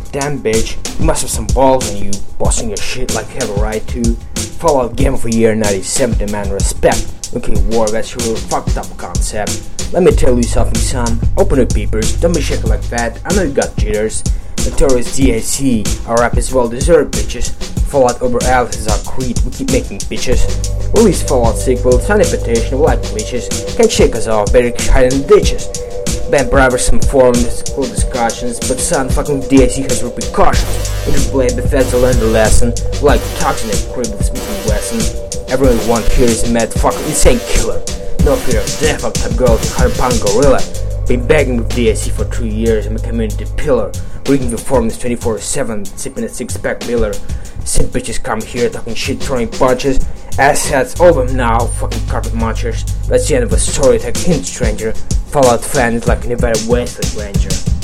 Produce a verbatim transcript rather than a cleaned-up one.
Damn bitch, you must have some balls on you, bossing your shit like you have a right to. Fallout Game of the Year ninety-seven demand respect. Okay, war, that's your fucked up concept. Let me tell you something, son. Open the peepers, don't be shaking like that. I know you got jitters. Notorious D A C, our rap is well deserved, bitches. Fallout over Alice is our creed, we keep making bitches. Release Fallout sequel, sign a petition, we like bitches. Can't shake us off, better hide in the ditches. Ban bribers some form, cool discussions, but son, fucking D A C has repercussions. Interplay Bethesda learned the lesson, like toxin and crib with Smith and Wesson. Everyone want here is a mad fucking insane killer. No fear of death, up top girl, one hundred pound gorilla. Been begging with D A C for three years, I'm a community pillar. Reading the forums twenty-four seven, sipping a six-pack Miller. Simp bitches come here talking shit, throwing punches. Assets, all of them now, fucking carpet munchers. That's the end of a story, like hint stranger. Fallout fan is like an Nevada Westland Ranger.